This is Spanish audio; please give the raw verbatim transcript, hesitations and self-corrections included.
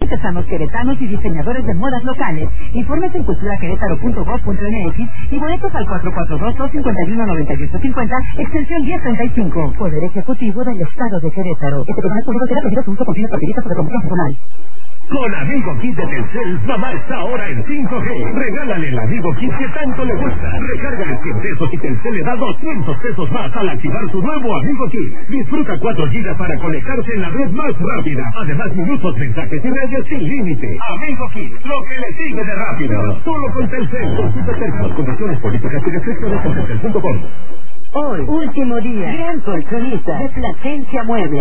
artesanos queretanos y diseñadores de modas locales. Informes en cultura querétaro punto gob punto m x y boletos al cuatro cuatro dos, dos cinco uno, nueve ocho cinco cero, extensión diez treinta y cinco. Poder Ejecutivo del Estado de Querétaro. Este programa es público será prohibido su uso con fines partidistas o de promoción personal. Con Amigo Kit de Telcel, mamá está ahora en cinco G. Regálale el Amigo Kit que tanto le gusta. Recárgale cien pesos y Telcel le da doscientos pesos más al activar su nuevo Amigo Kit. Disfruta cuatro gigas para conectarse en la red más rápida. Además, minutos, mensajes y redes sin límite. Amigo Kit, lo que le sigue de rápido. Solo con Telcel. Consulta términos, condiciones, políticas y restricciones en telcel punto com. Hoy, último día. Gran colchonista de Plasencia Mueble.